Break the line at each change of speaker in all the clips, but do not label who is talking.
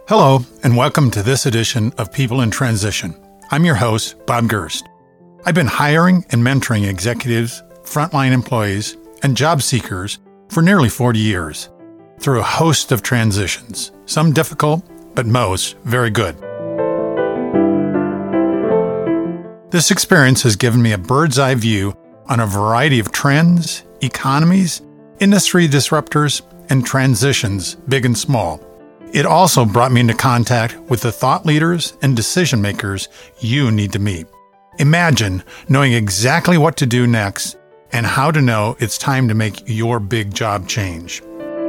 Hello, and welcome to this edition of People in Transition. I'm your host, Bob Gerst. I've been hiring and mentoring executives, frontline employees, and job seekers for nearly 40 years through a host of transitions, some difficult, but most very good. This experience has given me a bird's eye view on a variety of trends, economies, industry disruptors, and transitions, big and small. It also brought me into contact with the thought leaders and decision makers you need to meet. Imagine knowing exactly what to do next and how to know it's time to make your big job change.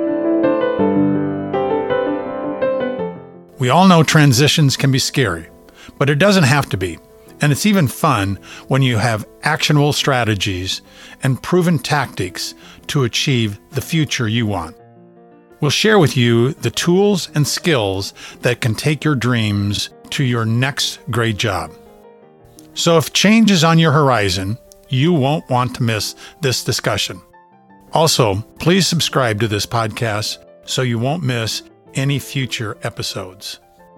We all know transitions can be scary, but it doesn't have to be. And it's even fun when you have actionable strategies and proven tactics to achieve the future you want. We'll share with you the tools and skills that can take your dreams to your next great job. So if change is on your horizon, you won't want to miss this discussion. Also, please subscribe to this podcast so you won't miss any future episodes.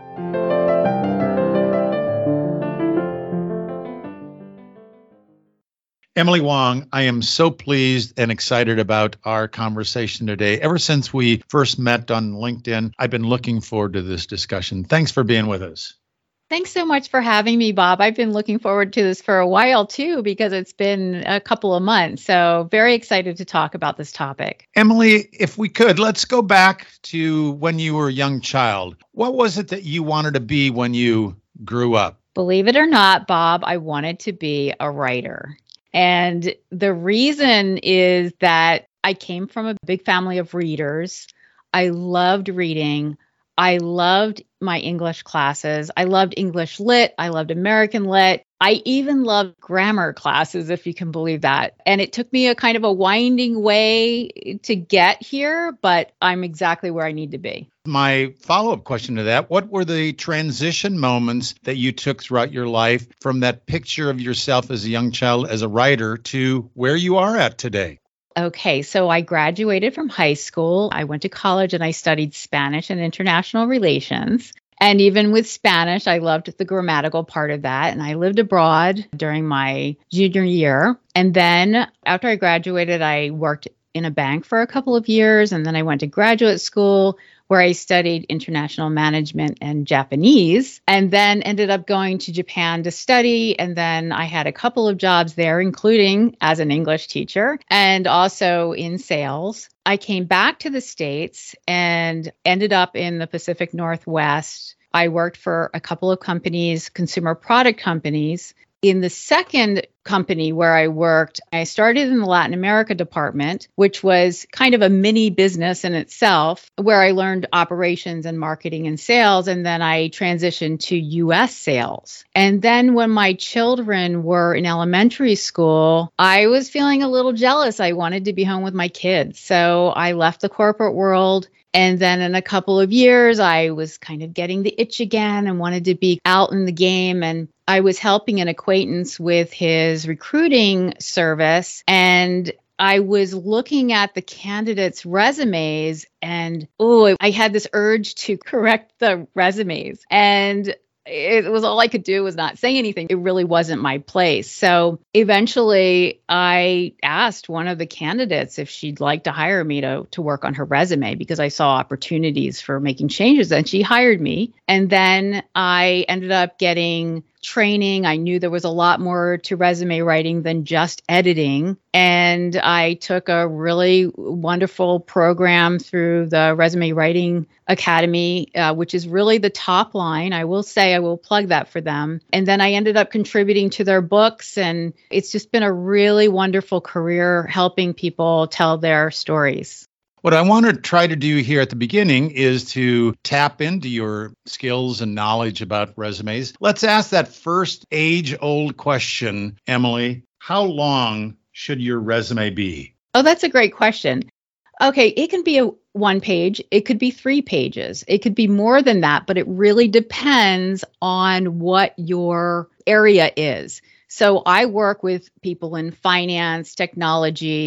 Emily Wong, I am so pleased and excited about our conversation today. Ever since we first met on LinkedIn, I've been looking forward to this discussion. Thanks for being with us.
Thanks so much for having me, Bob. I've been looking forward to this for a while, too, because it's been a couple of months. So very excited to talk about this topic.
Emily, if we could, let's go back to when you were a young child. What was it that you wanted to be when you grew up?
Believe it or not, Bob, I wanted to be a writer. And the reason is that I came from a big family of readers. I loved reading. I loved my English classes. I loved English Lit. I loved American Lit. I even loved grammar classes, if you can believe that. And it took me a kind of a winding way to get here, but I'm exactly where I need to be.
My follow-up question to that, what were the transition moments that you took throughout your life from that picture of yourself as a young child, as a writer, to where you are at today?
Okay, so I graduated from high school. I went to college and I studied Spanish and international relations. And even with Spanish, I loved the grammatical part of that. And I lived abroad during my junior year. And then after I graduated, I worked in a bank for a couple of years. And then I went to graduate school where I studied international management and Japanese, and then ended up going to Japan to study. And then I had a couple of jobs there, including as an English teacher and also in sales. I came back to the States and ended up in the Pacific Northwest. I worked for a couple of companies, consumer product companies. In the second company where I worked, I started in the Latin America department, which was kind of a mini business in itself, where I learned operations and marketing and sales. And then I transitioned to US sales. And then when my children were in elementary school, I was feeling a little jealous. I wanted to be home with my kids. So I left the corporate world. And then in a couple of years, I was kind of getting the itch again and wanted to be out in the game. And I was helping an acquaintance with his recruiting service. And I was looking at the candidates' resumes and, I had this urge to correct the resumes. And it was all I could do was not say anything. It really wasn't my place. So eventually I asked one of the candidates if she'd like to hire me to work on her resume because I saw opportunities for making changes, and she hired me. And then I ended up getting training. I knew there was a lot more to resume writing than just editing. And I took a really wonderful program through the Resume Writing Academy, which is really the top line. I will say I will plug that for them. And then I ended up contributing to their books. And it's just been a really wonderful career helping people tell their stories.
What I want to try to do here at the beginning is to tap into your skills and knowledge about resumes. Let's ask that first age-old question, Emily. How long should your resume be?
Oh, that's a great question. Okay, it can be a 1 page. It could be 3 pages. It could be more than that, but it really depends on what your area is. So I work with people in finance, technology,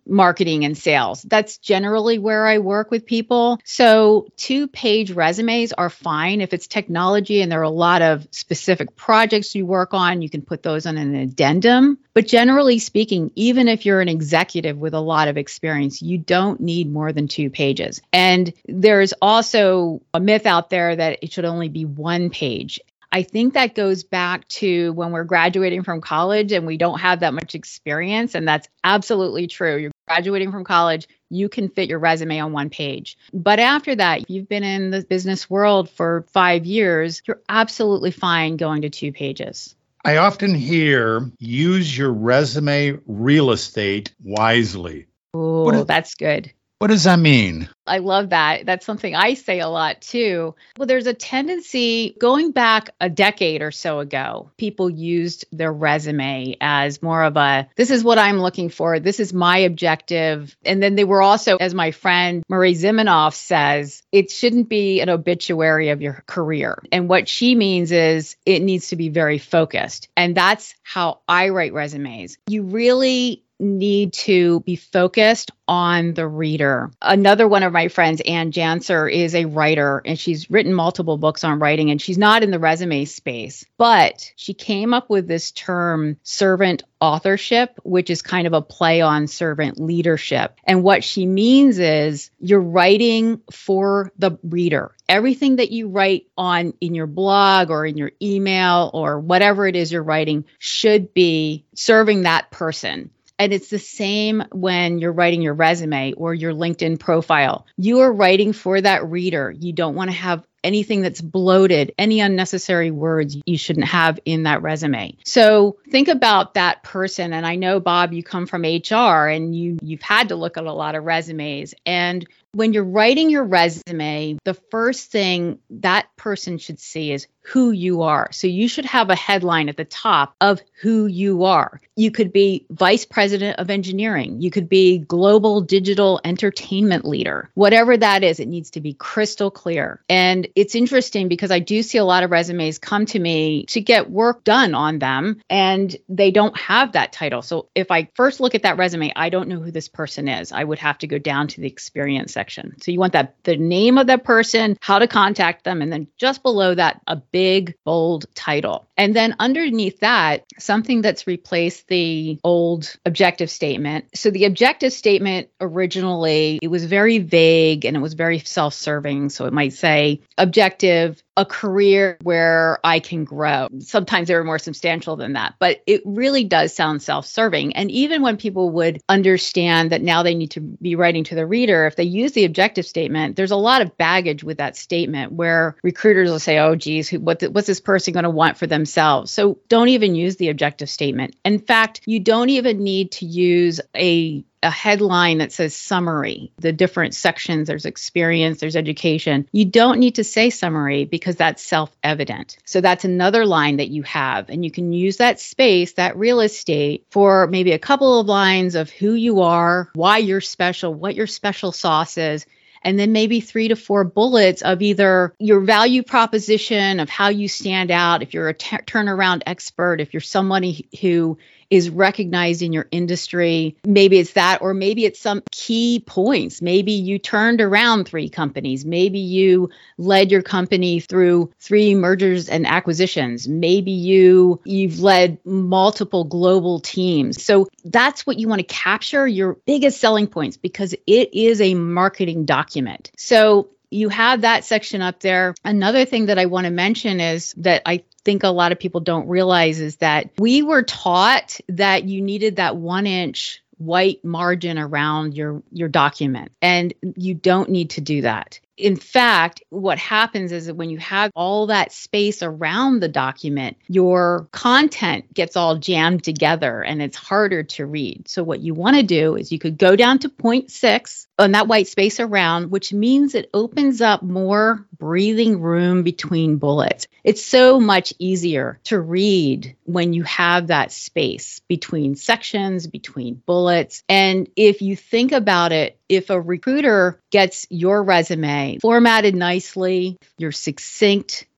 marketing and sales. That's generally where I work with people. So 2-page resumes are fine. If it's technology and there are a lot of specific projects you work on, you can put those on an addendum. But generally speaking, even if you're an executive with a lot of experience, you don't need more than 2 pages. And there's also a myth out there that it should only be 1 page. I think that goes back to when we're graduating from college and we don't have that much experience. And that's absolutely true. You're graduating from college, you can fit your resume on 1 page. But after that, if you've been in the business world for 5 years, you're absolutely fine going to 2 pages.
I often hear use your resume real estate wisely.
Oh, that's good.
What does that mean?
I love that. That's something I say a lot too. Well, there's a tendency going back a decade or so ago, people used their resume as more of a, this is what I'm looking for. This is my objective. And then they were also, as my friend Marie Zimenoff says, it shouldn't be an obituary of your career. And what she means is it needs to be very focused. And that's how I write resumes. You really need to be focused on the reader. Another one of my friends, Ann Janser, is a writer and she's written multiple books on writing and she's not in the resume space, but she came up with this term servant authorship, which is kind of a play on servant leadership. And what she means is you're writing for the reader. Everything that you write on in your blog or in your email or whatever it is you're writing should be serving that person. And it's the same when you're writing your resume or your LinkedIn profile. You are writing for that reader. You don't want to have anything that's bloated, any unnecessary words you shouldn't have in that resume. So think about that person. And I know, Bob, you come from HR and you've had to look at a lot of resumes. And when you're writing your resume, the first thing that person should see is who you are. So you should have a headline at the top of who you are. You could be vice president of engineering. You could be global digital entertainment leader. Whatever that is, it needs to be crystal clear. And it's interesting because I do see a lot of resumes come to me to get work done on them and they don't have that title. So if I first look at that resume, I don't know who this person is. I would have to go down to the experience section. So you want the name of that person, how to contact them, and then just below that, a big, bold title. And then underneath that, something that's replaced the old objective statement. So the objective statement originally, it was very vague and it was very self-serving. So it might say objective, a career where I can grow. Sometimes they were more substantial than that, but it really does sound self-serving. And even when people would understand that now they need to be writing to the reader, if they use the objective statement, there's a lot of baggage with that statement where recruiters will say, oh, geez, what's this person going to want for themselves? So don't even use the objective statement. In fact, you don't even need to use a headline that says summary, the different sections, there's experience, there's education. You don't need to say summary because that's self-evident. So that's another line that you have, and you can use that space, that real estate, for maybe a couple of lines of who you are, why you're special, what your special sauce is, and then maybe 3 to 4 bullets of either your value proposition of how you stand out, if you're a turnaround expert, if you're somebody who is recognized in your industry. Maybe it's that, or maybe it's some key points. Maybe you turned around 3 companies. Maybe you led your company through 3 mergers and acquisitions. Maybe you've led multiple global teams. So that's what you want to capture, your biggest selling points, because it is a marketing document. So you have that section up there. Another thing that I want to mention is that I think a lot of people don't realize is that we were taught that you needed that 1-inch white margin around your document, and you don't need to do that. In fact, what happens is that when you have all that space around the document, your content gets all jammed together and it's harder to read. So what you want to do is you could go down to 0.6 on that white space around, which means it opens up more breathing room between bullets. It's so much easier to read when you have that space between sections, between bullets. And if you think about it, if a recruiter gets your resume formatted nicely, you're succinct,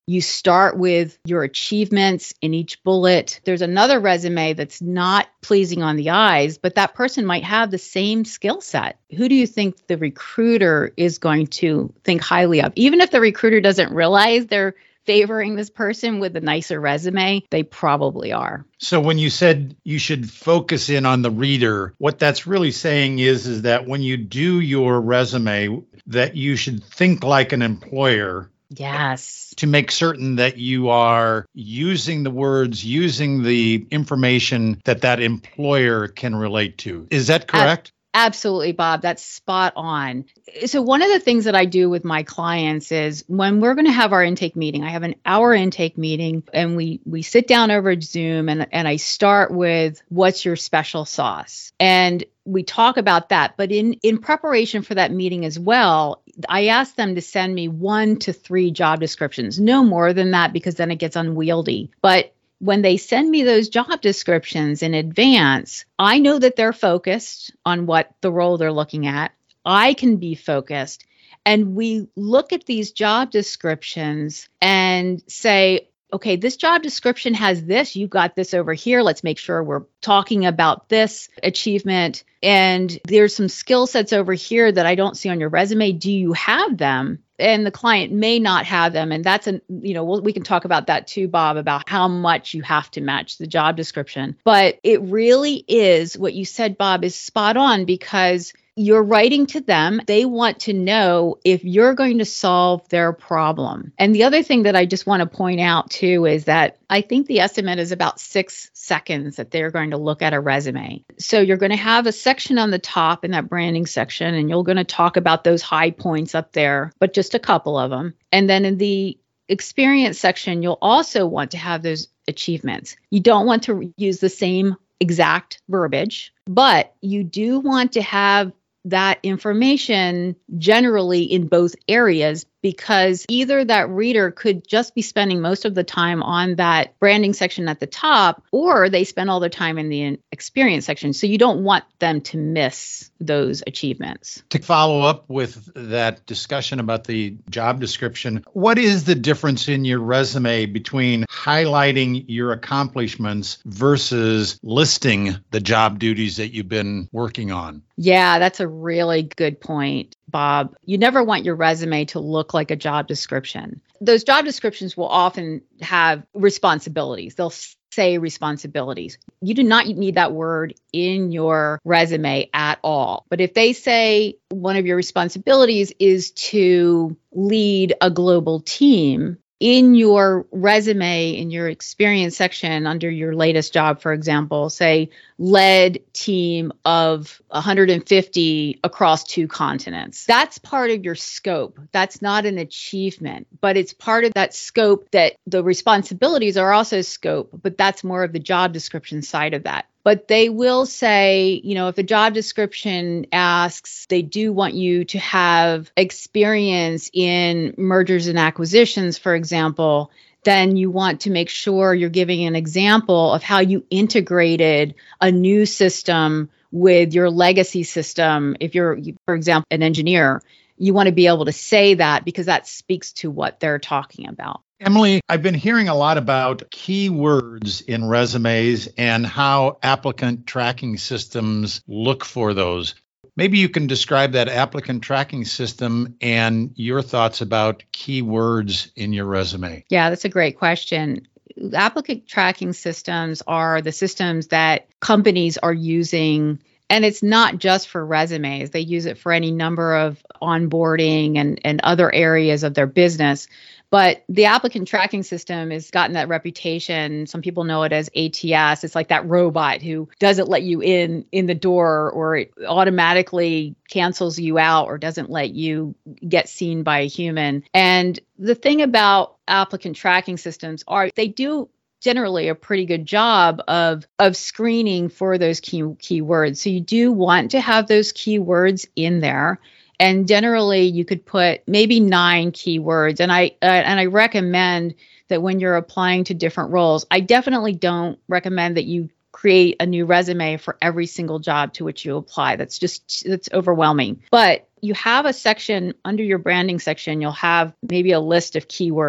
You start with your achievements in each bullet. There's another resume that's not pleasing on the eyes, but that person might have the same skill set. Who do you think the recruiter is going to think highly of? Even if the recruiter doesn't realize they're favoring this person with a nicer resume, they probably are.
So when you said you should focus in on the reader, what that's really saying is that when you do your resume, that you should think like an employer.
Yes.
To make certain that you are using the words, using the information that employer can relate to. Is that correct?
Absolutely, Bob. That's spot on. So one of the things that I do with my clients is when we're going to have our intake meeting, I have an hour intake meeting and we sit down over Zoom and I start with what's your special sauce? And we talk about that. But in preparation for that meeting as well, I ask them to send me 1 to 3 job descriptions, no more than that, because then it gets unwieldy. But when they send me those job descriptions in advance, I know that they're focused on what the role they're looking at. I can be focused. And we look at these job descriptions and say, okay, this job description has this, you got this over here. Let's make sure we're talking about this achievement. And there's some skill sets over here that I don't see on your resume. Do you have them? And the client may not have them. And that's we can talk about that too, Bob, about how much you have to match the job description. But it really is what you said, Bob, is spot on, because you're writing to them. They want to know if you're going to solve their problem. And the other thing that I just want to point out too is that I think the estimate is about 6 seconds that they're going to look at a resume. So you're going to have a section on the top in that branding section, and you're going to talk about those high points up there, but just a couple of them. And then in the experience section, you'll also want to have those achievements. You don't want to use the same exact verbiage, but you do want to have that information generally in both areas, because either that reader could just be spending most of the time on that branding section at the top, or they spend all their time in the experience section. So you don't want them to miss those achievements.
To follow up with that discussion about the job description, what is the difference in your resume between highlighting your accomplishments versus listing the job duties that you've been working on?
Yeah, that's a really good point, Bob. You never want your resume to look like a job description. Those job descriptions will often have responsibilities. They'll say responsibilities. You do not need that word in your resume at all. But if they say one of your responsibilities is to lead a global team, in your resume, in your experience section under your latest job, for example, say led team of 150 across 2 continents. That's part of your scope. That's not an achievement, but it's part of that scope that the responsibilities are also scope, but that's more of the job description side of that. But they will say, if the job description asks, they do want you to have experience in mergers and acquisitions, for example, then you want to make sure you're giving an example of how you integrated a new system with your legacy system. If you're, for example, an engineer, you want to be able to say that because that speaks to what they're talking about.
Emily, I've been hearing a lot about keywords in resumes and how applicant tracking systems look for those. Maybe you can describe that applicant tracking system and your thoughts about keywords in your resume.
Yeah, that's a great question. Applicant tracking systems are the systems that companies are using. And it's not just for resumes. They use it for any number of onboarding and other areas of their business. But the applicant tracking system has gotten that reputation. Some people know it as ATS. It's like that robot who doesn't let you in the door, or it automatically cancels you out or doesn't let you get seen by a human. And the thing about applicant tracking systems are they do generally a pretty good job of screening for those keywords. So you do want to have those keywords in there. And generally, you could put maybe 9 keywords. And I recommend that when you're applying to different roles, I definitely don't recommend that you create a new resume for every single job to which you apply. That's overwhelming. But you have a section under your branding section, you'll have maybe a list of keywords.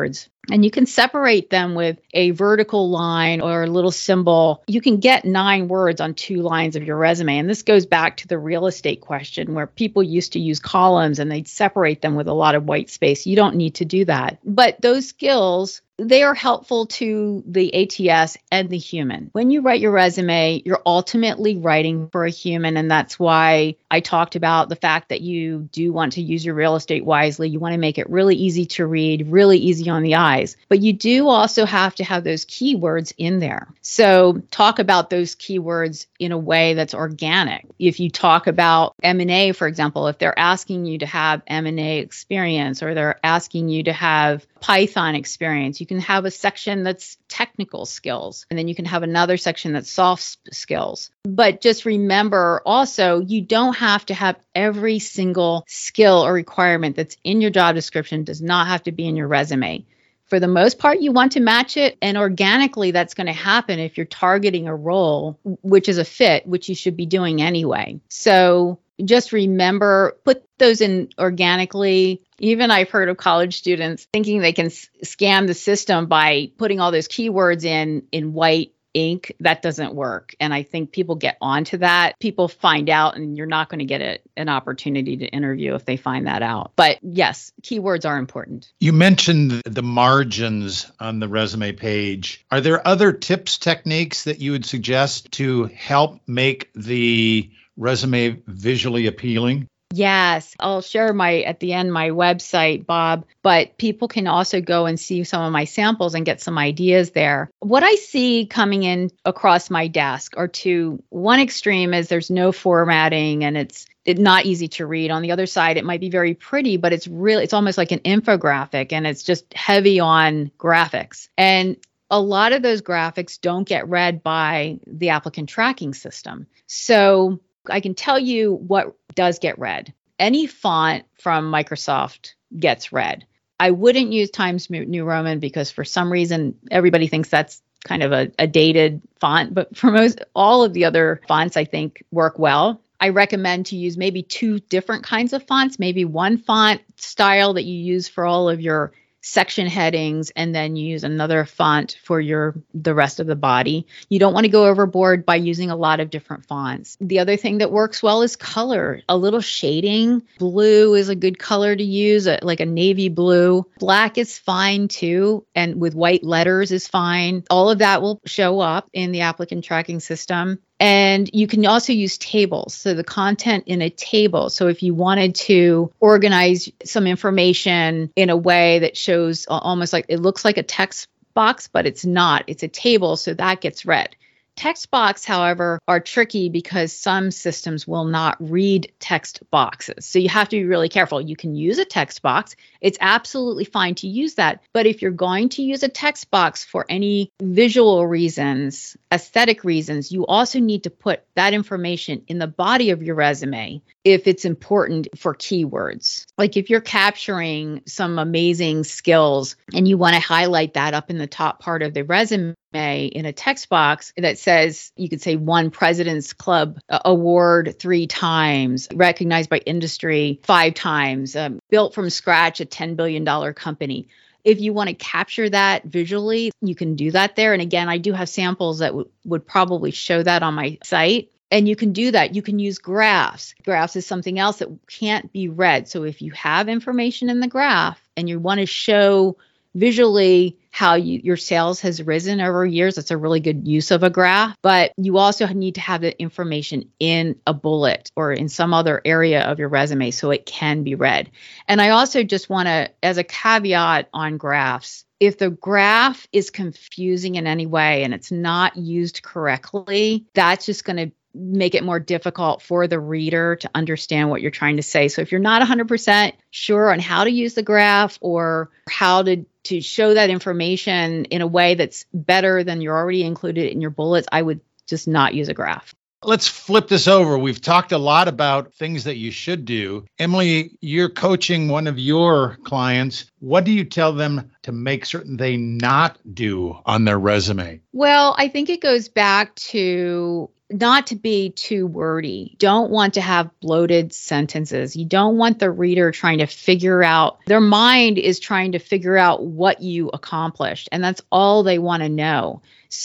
And you can separate them with a vertical line or a little symbol. You can get 9 words on 2 lines of your resume. And this goes back to the real estate question where people used to use columns and they'd separate them with a lot of white space. You don't need to do that. But those skills, they are helpful to the ATS and the human. When you write your resume, you're ultimately writing for a human. And that's why I talked about the fact that you do want to use your real estate wisely. You want to make it really easy to read, really easy on the eyes. But you do also have to have those keywords in there. So talk about those keywords in a way that's organic. If you talk about M&A, for example, if they're asking you to have M&A experience or they're asking you to have Python experience, you can have a section that's technical skills, and then you can have another section that's soft skills. But just remember also, you don't have to have every single skill or requirement that's in your job description does not have to be in your resume. For the most part, you want to match it, and organically that's going to happen if you're targeting a role, which is a fit, which you should be doing anyway. So just remember, put those in organically. Even I've heard of college students thinking they can scam the system by putting all those keywords in white ink. That doesn't work. And I think people get onto that. People find out, and you're not going to get an opportunity to interview if they find that out. But yes, keywords are important.
You mentioned the margins on the resume page. Are there other tips, techniques that you would suggest to help make the resume visually appealing?
Yes, I'll share at the end my website, Bob, but people can also go and see some of my samples and get some ideas there. What I see coming in across my desk are two. One extreme is there's no formatting and it's not easy to read. On the other side, it might be very pretty, but it's almost like an infographic and it's just heavy on graphics. And a lot of those graphics don't get read by the applicant tracking system. So I can tell you what does get read. Any font from Microsoft gets read. I wouldn't use Times New Roman because for some reason, everybody thinks that's kind of a dated font. But for all of the other fonts, I think work well. I recommend to use maybe 2 different kinds of fonts, maybe one font style that you use for all of your section headings, and then you use another font for the rest of the body. You don't want to go overboard by using a lot of different fonts. The other thing that works well is color. A little shading. Blue is a good color to use, like a navy blue. Black is fine too, and with white letters is fine. All of that will show up in the applicant tracking system. And you can also use tables. So the content in a table. So if you wanted to organize some information in a way that shows almost like it looks like a text box, but it's not. It's a table. So that gets read. Text box, however, are tricky because some systems will not read text boxes. So you have to be really careful. You can use a text box. It's absolutely fine to use that. But if you're going to use a text box for any visual reasons, aesthetic reasons, you also need to put that information in the body of your resume if it's important for keywords. Like if you're capturing some amazing skills and you want to highlight that up in the top part of the resume in a text box that says, you could say won President's Club award 3 times, recognized by industry 5 times, built from scratch a $10 billion company. If you want to capture that visually, you can do that there. And again, I do have samples that would probably show that on my site. And you can do that. You can use graphs. Graphs is something else that can't be read. So if you have information in the graph and you want to show visually how your sales has risen over years, that's a really good use of a graph. But you also need to have the information in a bullet or in some other area of your resume so it can be read. And I also just want to, as a caveat on graphs, if the graph is confusing in any way and it's not used correctly, that's just going to make it more difficult for the reader to understand what you're trying to say. So if you're not 100% sure on how to use the graph or how to show that information in a way that's better than you're already included in your bullets, I would just not use a graph.
Let's flip this over. We've talked a lot about things that you should do. Emily, you're coaching one of your clients. What do you tell them to make certain they not do on their resume?
Well, I think it goes back to not to be too wordy. Don't want to have bloated sentences. You don't want the reader trying to figure out, their mind is trying to figure out what you accomplished. And that's all they want to know.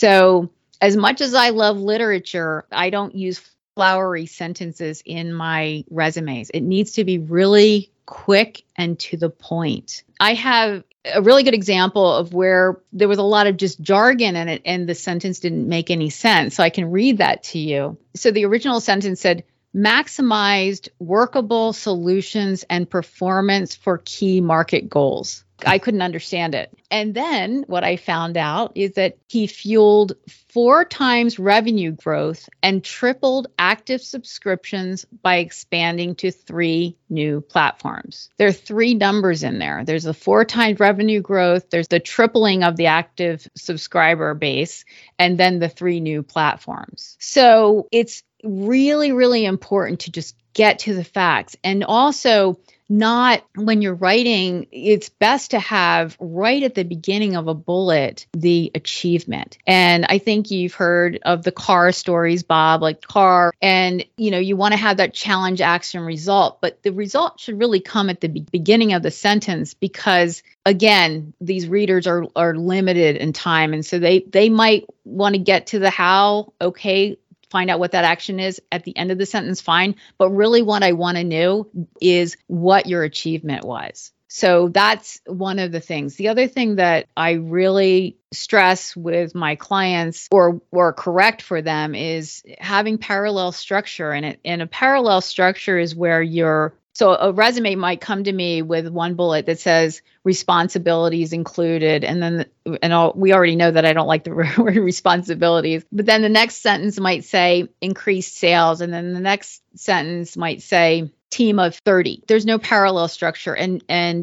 So as much as I love literature, I don't use flowery sentences in my resumes. It needs to be really quick and to the point. I have a really good example of where there was a lot of just jargon in it and the sentence didn't make any sense. So I can read that to you. So the original sentence said, maximized workable solutions and performance for key market goals. I couldn't understand it. And then what I found out is that he fueled 4 times revenue growth and tripled active subscriptions by expanding to 3 new platforms. There are 3 numbers in there. There's the 4 times revenue growth, there's the tripling of the active subscriber base, and then the 3 new platforms. So it's really, really important to just get to the facts. And also, not when you're writing, it's best to have right at the beginning of a bullet the achievement. And I think you've heard of the CAR stories, Bob, like CAR, and you want to have that challenge, action, result, but the result should really come at the beginning of the sentence because again, these readers are limited in time. And so they might want to get to the how, okay, find out what that action is at the end of the sentence, fine. But really what I want to know is what your achievement was. So that's one of the things. The other thing that I really stress with my clients or correct for them is having parallel structure. And a parallel structure is where so a resume might come to me with one bullet that says responsibilities included. And then, we already know that I don't like the word responsibilities, but then the next sentence might say increased sales. And then the next sentence might say team of 30. There's no parallel structure. And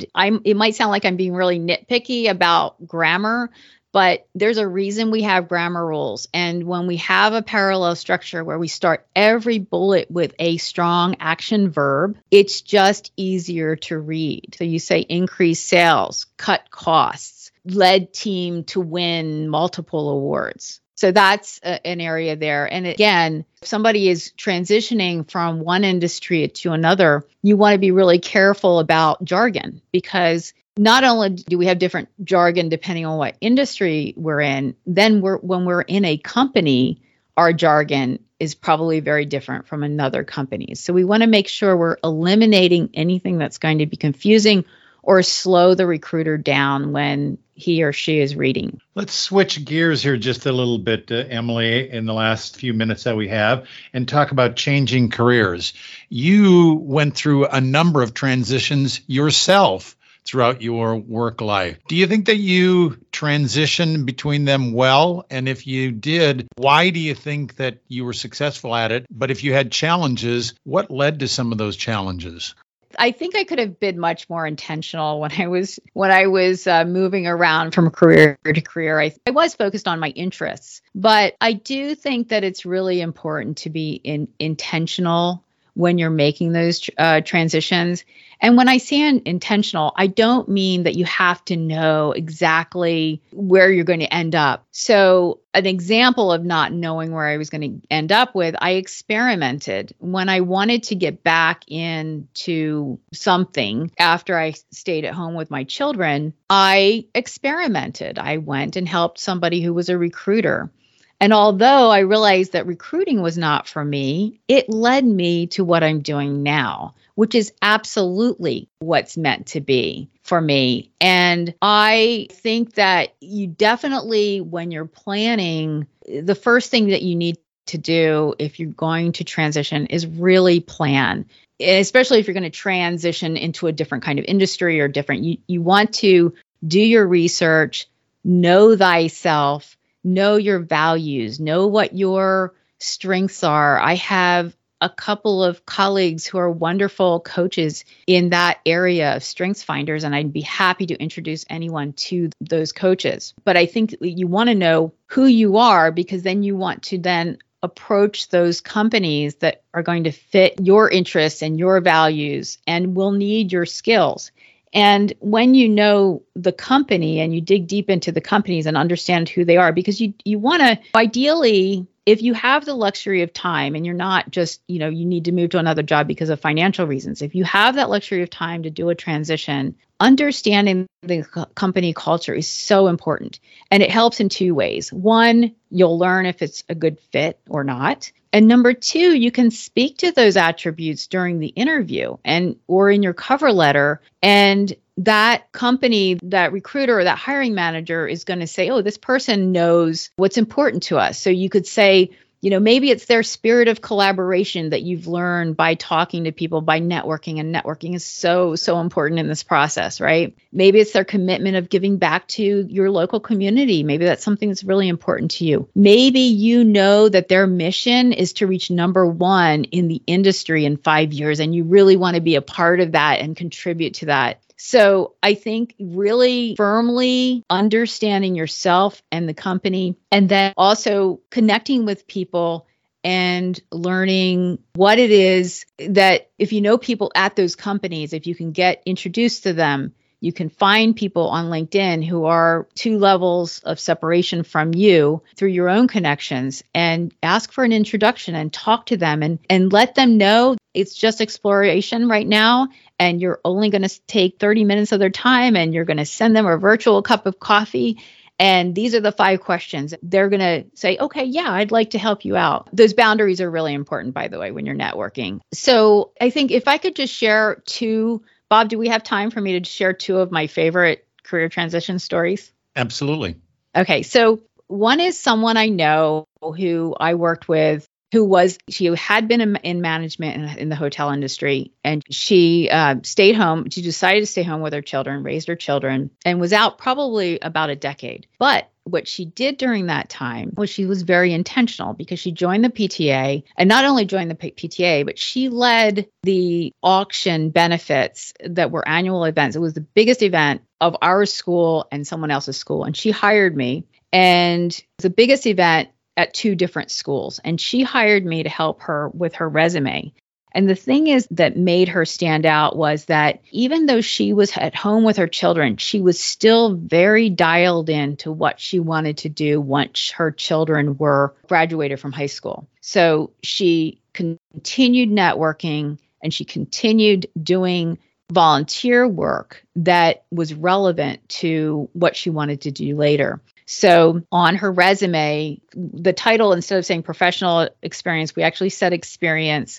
it might sound like I'm being really nitpicky about grammar, but there's a reason we have grammar rules. And when we have a parallel structure where we start every bullet with a strong action verb, it's just easier to read. So you say increase sales, cut costs, led team to win multiple awards. So that's an area there. And again, if somebody is transitioning from one industry to another, you want to be really careful about jargon because not only do we have different jargon depending on what industry we're in, then when we're in a company, our jargon is probably very different from another company. So we want to make sure we're eliminating anything that's going to be confusing or slow the recruiter down when he or she is reading.
Let's switch gears here just a little bit, Emily, in the last few minutes that we have and talk about changing careers. You went through a number of transitions yourself throughout your work life. Do you think that you transitioned between them well? And if you did, why do you think that you were successful at it? But if you had challenges, what led to some of those challenges?
I think I could have been much more intentional when I was moving around from career to career. I was focused on my interests, but I do think that it's really important to be intentional when you're making those transitions. And when I say intentional, I don't mean that you have to know exactly where you're going to end up. So an example of not knowing where I was going to end up with, I experimented. When I wanted to get back into something after I stayed at home with my children, I experimented. I went and helped somebody who was a recruiter. And although I realized that recruiting was not for me, it led me to what I'm doing now, which is absolutely what's meant to be for me. And I think that you definitely, when you're planning, the first thing that you need to do if you're going to transition is really plan. Especially if you're going to transition into a different kind of industry or different, you want to do your research, know thyself, know your values, know what your strengths are. I have a couple of colleagues who are wonderful coaches in that area of Strengths Finders, and I'd be happy to introduce anyone to those coaches. But I think you want to know who you are, because then you want to then approach those companies that are going to fit your interests and your values and will need your skills. And when you know the company and you dig deep into the companies and understand who they are, because you want to, ideally, if you have the luxury of time and you're not just, you need to move to another job because of financial reasons, if you have that luxury of time to do a transition, understanding the company culture is so important. And it helps in two ways. One, you'll learn if it's a good fit or not. And number two, you can speak to those attributes during the interview or in your cover letter. And that company, that recruiter or that hiring manager is going to say, oh, this person knows what's important to us. So you could say, maybe it's their spirit of collaboration that you've learned by talking to people, by networking. And networking is so, so important in this process, right? Maybe it's their commitment of giving back to your local community. Maybe that's something that's really important to you. Maybe you know that their mission is to reach number one in the industry in 5 years, and you really want to be a part of that and contribute to that. So I think really firmly understanding yourself and the company, and then also connecting with people and learning what it is that if you know people at those companies, if you can get introduced to them, you can find people on LinkedIn who are 2 levels of separation from you through your own connections, and ask for an introduction and talk to them and let them know it's just exploration right now. And you're only going to take 30 minutes of their time, and you're going to send them a virtual cup of coffee. And these are the 5 questions. They're going to say, okay, yeah, I'd like to help you out. Those boundaries are really important, by the way, when you're networking. So I think if I could just share 2, Bob, do we have time for me to share 2 of my favorite career transition stories?
Absolutely.
Okay. So one is someone I know who I worked with, she had been in management in the hotel industry, and she stayed home. She decided to stay home with her children, raised her children, and was out probably about a decade. But what she did during that time was she was very intentional, because she joined the PTA, and not only joined the PTA, but she led the auction benefits that were annual events. It was the biggest event of our school and someone else's school. And she hired me, and the biggest event at 2 different schools. And she hired me to help her with her resume. And the thing is that made her stand out was that even though she was at home with her children, she was still very dialed in to what she wanted to do once her children were graduated from high school. So she continued networking, and she continued doing volunteer work that was relevant to what she wanted to do later. So on her resume, the title, instead of saying professional experience, we actually said experience.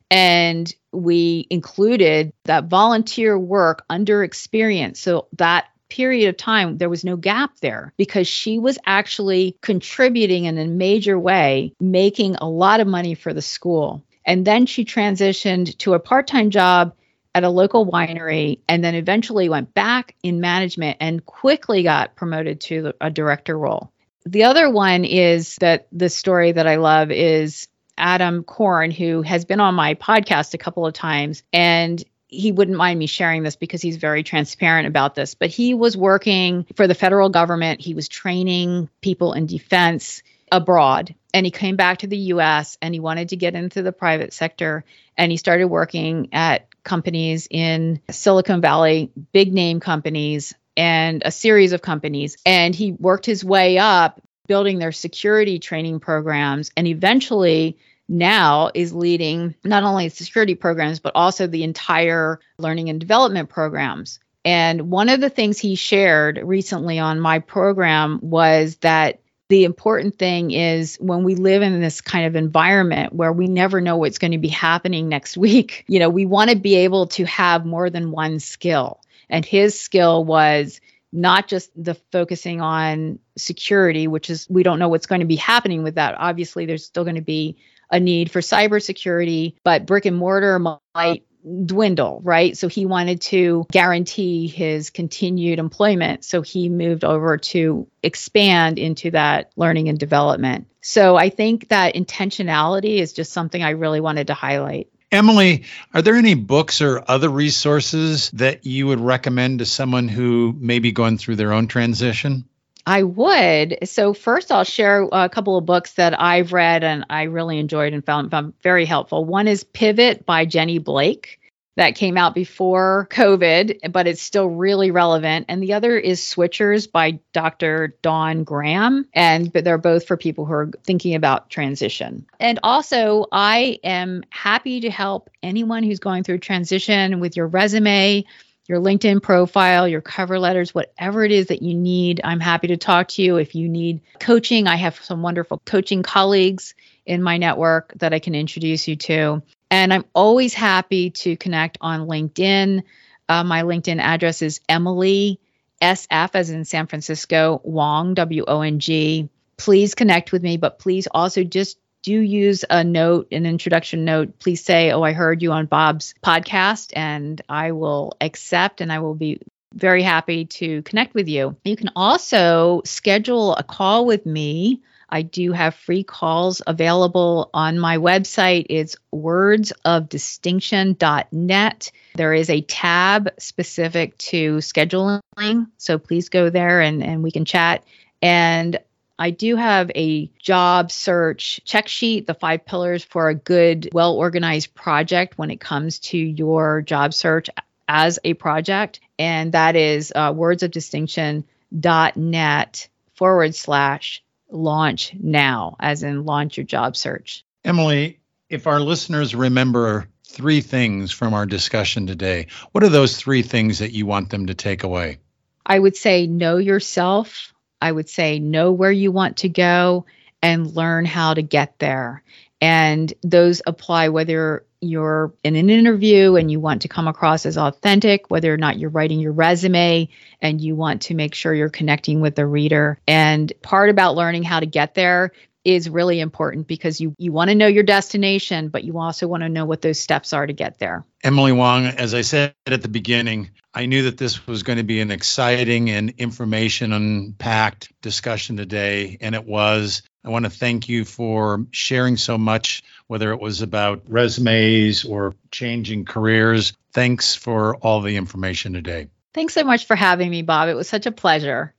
And we included that volunteer work under experience. So that period of time, there was no gap there, because she was actually contributing in a major way, making a lot of money for the school. And then she transitioned to a part-time job at a local winery, and then eventually went back in management and quickly got promoted to a director role. The other one is that the story that I love is Adam Korn, who has been on my podcast a couple of times, and he wouldn't mind me sharing this because he's very transparent about this, but he was working for the federal government. He was training people in defense abroad, and he came back to the US, and he wanted to get into the private sector, and he started working at companies in Silicon Valley, big name companies, and a series of companies. And he worked his way up, building their security training programs, and eventually now is leading not only security programs, but also the entire learning and development programs. And one of the things he shared recently on my program was that the important thing is, when we live in this kind of environment where we never know what's going to be happening next week, we want to be able to have more than one skill. And his skill was not just the focusing on security, which is, we don't know what's going to be happening with that. Obviously, there's still going to be a need for cybersecurity, but brick and mortar might dwindle, right? So he wanted to guarantee his continued employment. So he moved over to expand into that learning and development. So I think that intentionality is just something I really wanted to highlight.
Emily, are there any books or other resources that you would recommend to someone who may be going through their own transition?
I would. So first, I'll share a couple of books that I've read and I really enjoyed and found very helpful. One is Pivot by Jenny Blake. that came out before COVID, but it's still really relevant. And the other is Switchers by Dr. Dawn Graham. But they're both for people who are thinking about transition. And also, I am happy to help anyone who's going through transition with your resume, your LinkedIn profile, your cover letters, whatever it is that you need. I'm happy to talk to you. If you need coaching, I have some wonderful coaching colleagues in my network that I can introduce you to. And I'm always happy to connect on LinkedIn. My LinkedIn address is Emily SF, as in San Francisco, Wong, W-O-N-G. Please connect with me, but please also just do use an introduction note. Please say, I heard you on Bob's podcast, and I will accept, and I will be very happy to connect with you. You can also schedule a call with me. I do have free calls available on my website. It's wordsofdistinction.net. There is a tab specific to scheduling, so please go there and we can chat. And I do have a job search check sheet, the 5 pillars for a good, well-organized project when it comes to your job search as a project. And that is wordsofdistinction.net/launch now, as in launch your job search.
Emily, if our listeners remember 3 things from our discussion today, what are those 3 things that you want them to take away?
I would say know yourself. I would say know where you want to go and learn how to get there. And those apply whether you're in an interview and you want to come across as authentic, whether or not you're writing your resume and you want to make sure you're connecting with the reader. And part about learning how to get there is really important because you want to know your destination, but you also want to know what those steps are to get there.
Emily Wong, as I said at the beginning, I knew that this was going to be an exciting and information-packed discussion today, and it was. I want to thank you for sharing so much, whether it was about resumes or changing careers. Thanks for all the information today.
Thanks so much for having me, Bob. It was such a pleasure.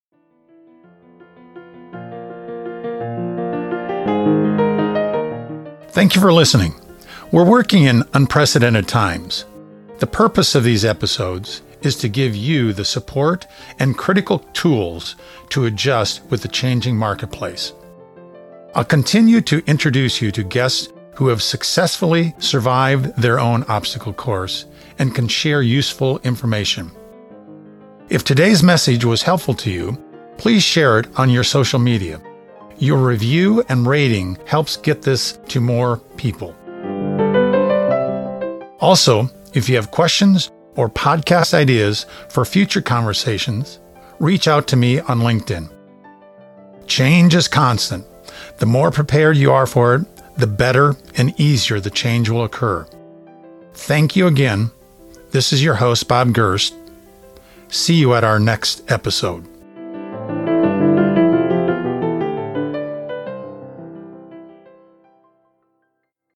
Thank you for listening. We're working in unprecedented times. The purpose of these episodes is to give you the support and critical tools to adjust with the changing marketplace. I'll continue to introduce you to guests who have successfully survived their own obstacle course and can share useful information. If today's message was helpful to you, please share it on your social media. Your review and rating helps get this to more people. Also, if you have questions or podcast ideas for future conversations, reach out to me on LinkedIn. Change is constant. The more prepared you are for it, the better and easier the change will occur. Thank you again. This is your host, Bob Gerst. See you at our next episode.